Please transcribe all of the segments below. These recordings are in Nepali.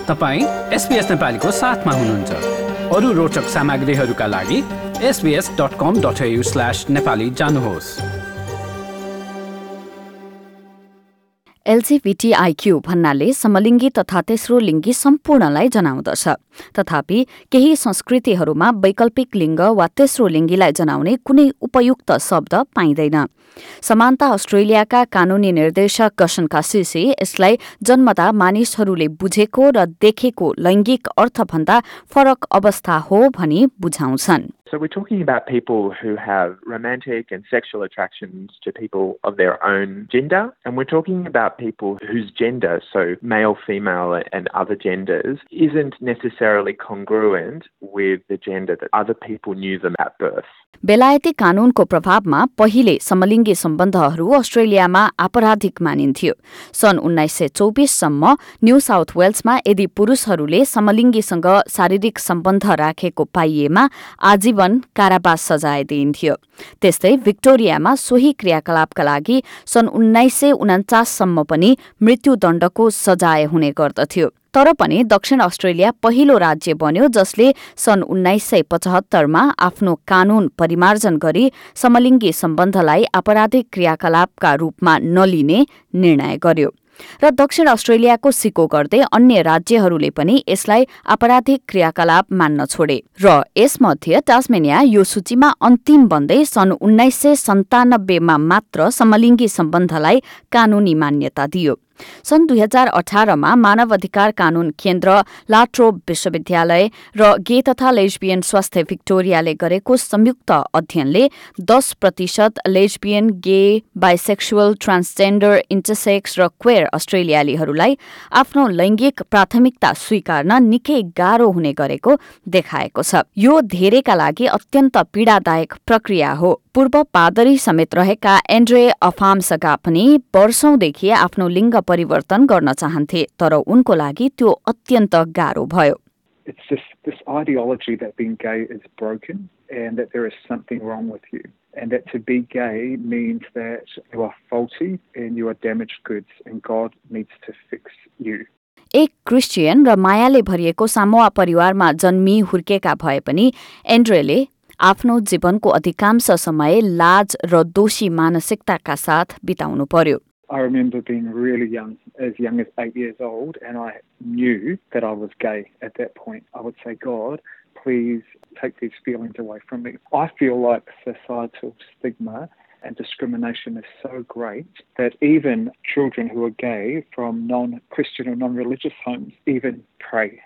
तपाईं SBS नेपालीको साथमा हुनुहुन्छ। अरू रोचक सामग्रीहरूका लागि sbs.com.au/nepali जानुहोस्। LGBTIQ भन्नाले समलिङ्गी तथा तेस्रो लिङ्गी सम्पूर्णलाई जनाउँदछ। तथापि केही संस्कृतिहरूमा वैकल्पिक लिङ्ग वा तेस्रो लिङ्गीलाई जनाउने कुनै उपयुक्त शब्द पाइँदैन। समानता अस्ट्रेलियाका कानूनी निर्देशक गसन कासिसी यसलाई जन्मदा मानिसहरूले बुझेको र देखेको लैङ्गिक अर्थभन्दा फरक अवस्था हो भनी बुझाउँछन्। So we're talking about people who have romantic and sexual attractions to people of their own gender, and we're talking about people whose gender, so male, female and other genders, isn't necessarily congruent with the gender that other people knew them at birth. बेलायती कानूनको प्रभावमा पहिले समलिङ्गी सम्बन्धहरू अस्ट्रेलियामा आपराधिक मानिन्थ्यो। सन् 1924 सम्म न्यू साउथ वेल्समा यदि पुरुषहरूले समलिङ्गीसँग शारीरिक सम्बन्ध राखेको पाइएमा आजीवन कारावास सजाय दिइन्थ्यो। त्यस्तै भिक्टोरियामा सोही क्रियाकलापका लागि सन् 1949 सम्म पनि मृत्युदण्डको सजाय हुने गर्दथ्यो। तर पनि दक्षिण अस्ट्रेलिया पहिलो राज्य बन्यो जसले सन् 1975 मा आफ्नो कानून परिमार्जन गरी समलिङ्गी सम्बन्धलाई आपराधिक क्रियाकलापका रूपमा नलिने निर्णय गर्यो। र दक्षिण अस्ट्रेलियाको सिको गर्दै अन्य राज्यहरूले पनि यसलाई आपराधिक क्रियाकलाप मान्न छोडे र यसमध्ये टास्मेनिया यो सूचीमा अन्तिम बन्दै सन् 1997 मा मात्र समलिङ्गी सम्बन्धलाई कानूनी मान्यता दियो। सन् 2018 मा मानव अधिकार कानून केन्द्र लाट्रोब विश्वविद्यालय र गे तथा लेस्बियन स्वास्थ्य भिक्टोरियाले गरेको संयुक्त अध्ययनले 10% lesbian, gay, bisexual, transgender, intersex र क्वेयर अस्ट्रेलियालीहरूलाई आफ्नो लैङ्गिक प्राथमिकता स्वीकार्न निकै गाह्रो हुने गरेको देखाएको छ। यो धेरैका लागि अत्यन्त पीडादायक प्रक्रिया हो। पूर्व पादरी समेत रहेका एन्ड्रे अफाम्सका पनि वर्षौंदेखि आफ्नो लिङ्ग परिवर्तन गर्न चाहन्थे, तर उनको लागि त्यो अत्यन्त गाह्रो भयो। It's just this ideology that being gay is broken and that there is something wrong with you, and that to be gay means that you are faulty and you are damaged goods and God needs to fix you. एक क्रिस्चियन र मायाले भरिएको सामोआ परिवारमा जन्मी हुर्केका भए पनि एन्ड्रेले आफ्नो जीवनको अधिकांश समय लाज र दोषी मानसिकताका साथ बिताउनु पर्यो। I remember being really young as 8 years old, and I knew that I was gay at that point. I would say, God, please take these feelings away from me. I feel like societal stigma and discrimination is so great that even children who are gay from non-Christian or non-religious homes even pray.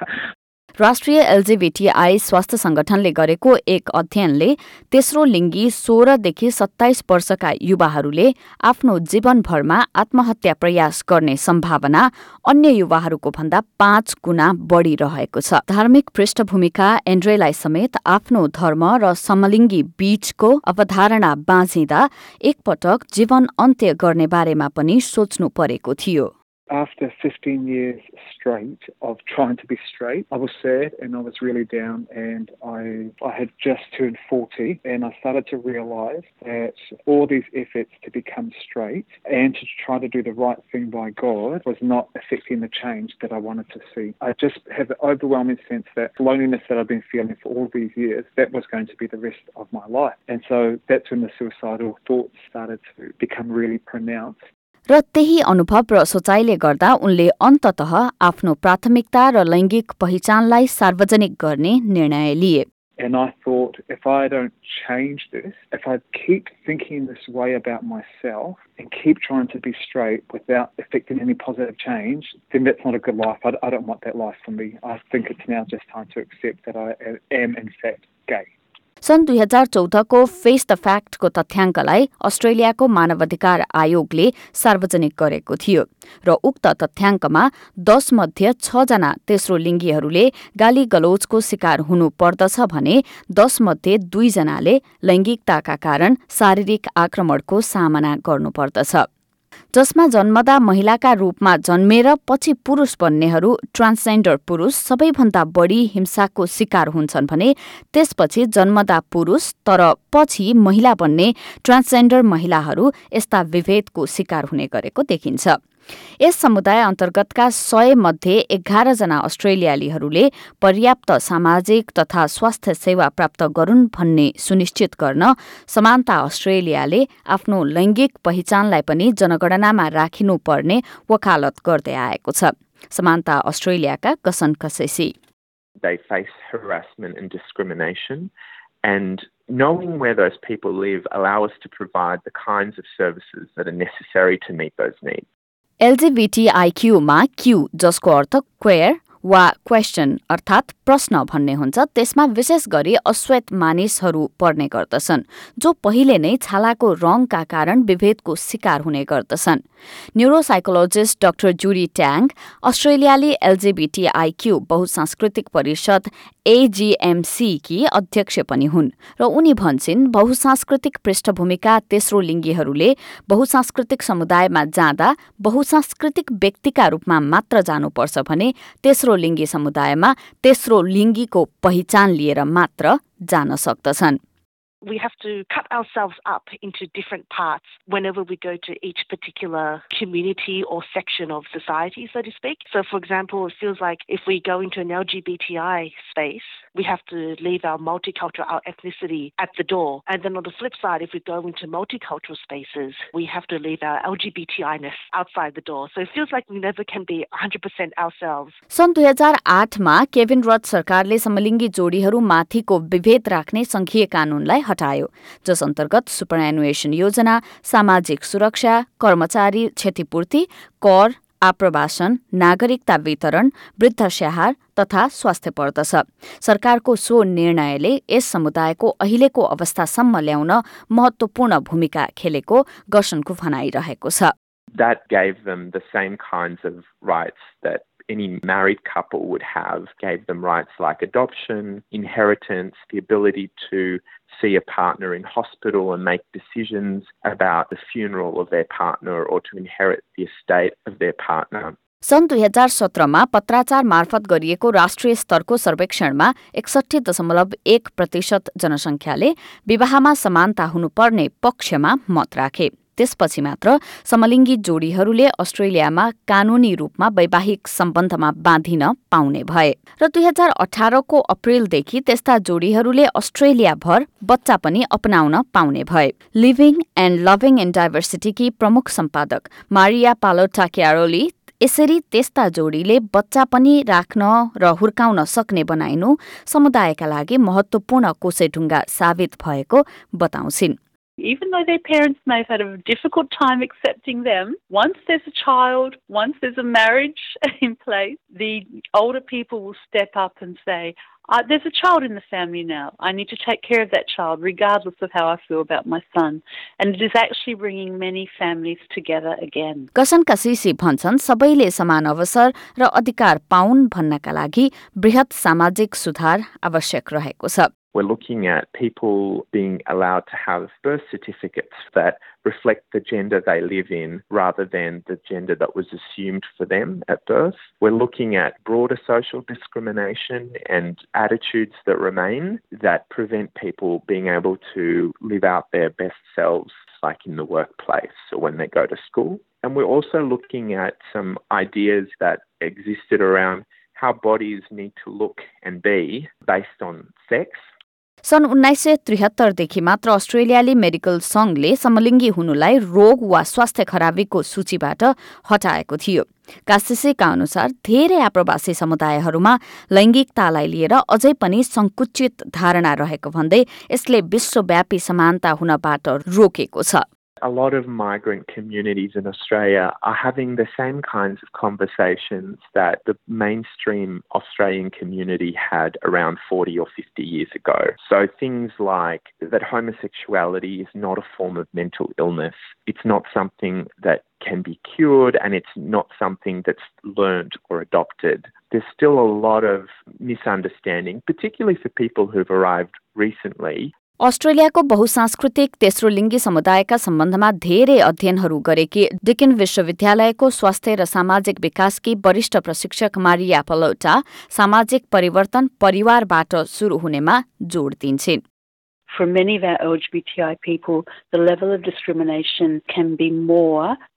राष्ट्रिय एलजीबीटीआई स्वास्थ्य संगठनले गरेको एक अध्ययनले तेस्रो लिङ्गी 16 देखि 27 वर्षका युवाहरूले आफ्नो जीवनभरमा आत्महत्या प्रयास गर्ने सम्भावना अन्य युवाहरूको भन्दा 5 गुणा बढी रहेको छ। धार्मिक पृष्ठभूमिका एन्ड्रेलाई समेत आफ्नो धर्म र समलिङ्गी बीचको अवधारणा बाँझिँदा एकपटक जीवन अन्त्य गर्ने बारेमा पनि सोच्नु परेको थियो। After 15 years straight of trying to be straight, I was sad and I was really down, and I had just turned 40, and I started to realize that all these efforts to become straight and to try to do the right thing by God was not affecting the change that I wanted to see. I just have an overwhelming sense that loneliness that I've been feeling for all these years, that was going to be the rest of my life. And so that's when the suicidal thoughts started to become really pronounced. र त्यही अनुभव र सोचाइले गर्दा उनले अन्ततः आफ्नो प्राथमिकता र लैङ्गिक पहिचानलाई सार्वजनिक गर्ने निर्णय लिए। And I thought, if I don't change this, if I keep thinking this way about myself and keep trying to be straight without affecting any positive change, then that's not a good life. I don't want that life for me. I think it's now just time to accept that I am in fact gay. सन् 2014 को फेस द फ्याक्टको तथ्याङ्कलाई अस्ट्रेलियाको मानवाधिकार आयोगले सार्वजनिक गरेको थियो र उक्त तथ्याङ्कमा 10 मध्ये 6 जना तेस्रो लिङ्गीहरूले गाली गलौजको शिकार हुनु पर्दछ भने 10 मध्ये 2 जनाले लैङ्गिकताका कारण शारीरिक आक्रमणको सामना गर्नुपर्दछ। जसमा जन्मदा महिलाका रूपमा जन्मेर पछि पुरुष बन्नेहरू ट्रान्सजेन्डर पुरुष सबैभन्दा बढी हिंसाको शिकार हुन्छन् भने त्यसपछि जन्मदा पुरुष तर पछि महिला बन्ने ट्रान्सजेन्डर महिलाहरू यस्ता विभेदको शिकार हुने गरेको देखिन्छ। यस समुदाय अन्तर्गतका 100 मध्ये 11 जना अस्ट्रेलियालीहरूले पर्याप्त सामाजिक तथा स्वास्थ्य सेवा प्राप्त गरून् भन्ने सुनिश्चित गर्न समानता अस्ट्रेलियाले आफ्नो लैंगिक पहिचानलाई पनि जनगणनामा राखिनुपर्ने वकालत गर्दै आएको छ। समानता अस्ट्रेलियाका गसन कसेसी। They face harassment and discrimination, and knowing where those people live allow us to provide the kinds of services that are necessary to meet those needs. LGBTIQ मा Q जसको अर्थ क्वेयर वा क्वेशन अर्थात प्रश्न भन्ने हुन्छ, त्यसमा विशेष गरी अश्वेत मानिसहरू पर्ने गर्दछन् जो पहिले नै छालाको रङका कारण विभेदको शिकार हुने गर्दछन्। न्यूरोसाइकोलोजिस्ट डाक्टर जुडी ट्याङ अस्ट्रेलियाली LGBTIQ बहुसांस्कृतिक परिषद AGMC की अध्यक्ष पनि हुन् र उनी भन्छिन् बहुसांस्कृतिक पृष्ठभूमिका तेस्रो लिङ्गीहरूले बहुसांस्कृतिक समुदायमा जाँदा बहुसांस्कृतिक व्यक्तिका रूपमा मात्र जानुपर्छ भने तेस्रो लिङ्गी समुदायमा तेस्रो लिङ्गीको पहिचान लिएर मात्र जान सक्दछन्। We have to cut ourselves up into different parts whenever we go to each particular community or section of society, so to speak. So, for example, it feels like if we go into an LGBTI space, we have to leave our multicultural, our ethnicity at the door. And then on the flip side, if we go into multicultural spaces, we have to leave our LGBTI-ness outside the door. So it feels like we never can be 100% ourselves. सन् 2008 मा केविन रड सरकारले समलिङ्गी जोडीहरू माथिको विभेद राख्ने संघीय कानूनलाई हटायो, जस अन्तर्गत सुपरएनुएसन योजना, सामाजिक सुरक्षा, कर्मचारी क्षतिपूर्ति, कर, आप्रवासन, नागरिकता वितरण, वृद्ध स्याहार तथा स्वास्थ्य पर्दछ। सरकारको सो निर्णयले यस समुदायको अहिलेको अवस्थासम्म ल्याउन महत्त्वपूर्ण भूमिका खेलेको गर्सनको भनाइरहेको छ। That gave them the same kinds of rights that any married couple would have, gave them rights like adoption, inheritance, the ability to see a partner in hospital and make decisions about the funeral of their partner or to inherit the estate of their partner. सन् 2017 मा पत्राचार मार्फत गरिएको राष्ट्रिय स्तरको सर्वेक्षणमा 61.1% जनसङ्ख्याले विवाहमा समानता हुनुपर्ने पक्षमा मत राखे। त्यसपछि मात्र समलिङ्गी जोडीहरूले अस्ट्रेलियामा कानूनी रूपमा वैवाहिक सम्बन्धमा बाँधिन पाउने भए र 2018 को अप्रिलदेखि त्यस्ता जोडीहरूले अस्ट्रेलियाभर बच्चा पनि अपनाउन पाउने भए। लिभिङ एन्ड लभिङ इन डाइभर्सिटीकी प्रमुख सम्पादक मारिया पालोटा क्यारोली यसरी त्यस्ता जोडीले बच्चा पनि राख्न र हुर्काउन सक्ने बनाइनु समुदायका लागि महत्त्वपूर्ण कोसेढुङ्गा साबित भएको बताउँछिन्। Even though their parents may have had a difficult time accepting them, once there's a child, once there's a marriage in place, the older people will step up and say, there's a child in the family now. I need to take care of that child regardless of how I feel about my son. And it is actually bringing many families together again. गसन कसिसी भन्छन् सबैले समान अवसर र अधिकार पाउन् भन्नका लागि बृहत सामाजिक सुधार आवश्यक रहेको छ। We're looking at people being allowed to have birth certificates that reflect the gender they live in rather than the gender that was assumed for them at birth. We're looking at broader social discrimination and attitudes that remain that prevent people being able to live out their best selves, like in the workplace or when they go to school. And we're also looking at some ideas that existed around how bodies need to look and be based on sex. सन् 1973 देखि मात्र अस्ट्रेलियाली मेडिकल संघले समलिङ्गी हुनुलाई रोग वा स्वास्थ्य खराबीको सूचीबाट हटाएको थियो। कासिसीका अनुसार धेरै आप्रवासी समुदायहरूमा लैङ्गिकतालाई लिएर अझै पनि संकुचित धारणा रहेको भन्दै यसले विश्वव्यापी समानता हुनबाट रोकेको छ। A lot of migrant communities in Australia are having the same kinds of conversations that the mainstream Australian community had around 40 or 50 years ago. So things like that homosexuality is not a form of mental illness. It's not something that can be cured, and it's not something that's learned or adopted. There's still a lot of misunderstanding, particularly for people who've arrived recently. अस्ट्रेलियाको बहुसांस्कृतिक तेस्रो लिङ्गी समुदायका सम्बन्धमा धेरै अध्ययनहरू गरेकी डिकिन विश्वविद्यालयको स्वास्थ्य र सामाजिक विकासकी वरिष्ठ प्रशिक्षक मारिया पलोटा सामाजिक परिवर्तन परिवारबाट सुरु हुनेमा जोड दिन्छिन्। For many of our LGBTI people, the level of discrimination can be more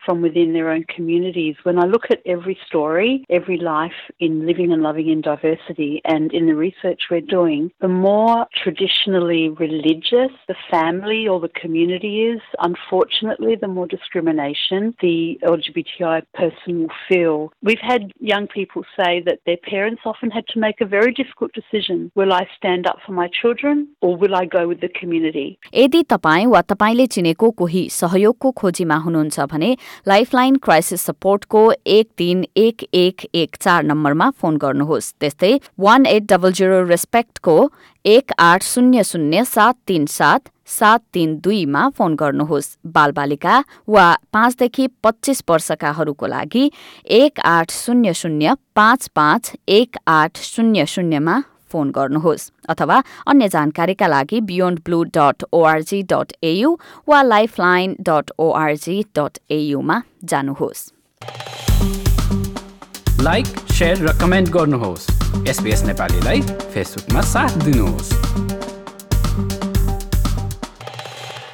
from within their own communities. When I look at every story, every life in living and loving in diversity, and in the research we're doing, the more traditionally religious the family or the community is, unfortunately, the more discrimination the LGBTI person will feel. We've had young people say that their parents often had to make a very difficult decision. Will I stand up for my children or will I go with the community? यदि तपाईं वा तपाईंले चिनेको कोही सहयोगको खोजीमा हुनुहुन्छ भने लाइफलाइन क्राइसिस सपोर्टको 131114 नम्बरमा फोन गर्नुहोस्। त्यस्तै 1800 रेस्पेक्टको 1800737732 मा फोन गर्नुहोस्। बालबालिका वा 5 देखि 25 वर्षकाहरूको लागि 1800551800 मा फोन गर्नुहोस् अथवा अन्य जानकारीका लागि beyondblue.org.au वा lifeline.org.au मा जानुहोस्। लाइक, शेयर र कमेन्ट गर्नुहोस्। SBS नेपालीलाई फेसबुकमा साथ दिनुहोस्।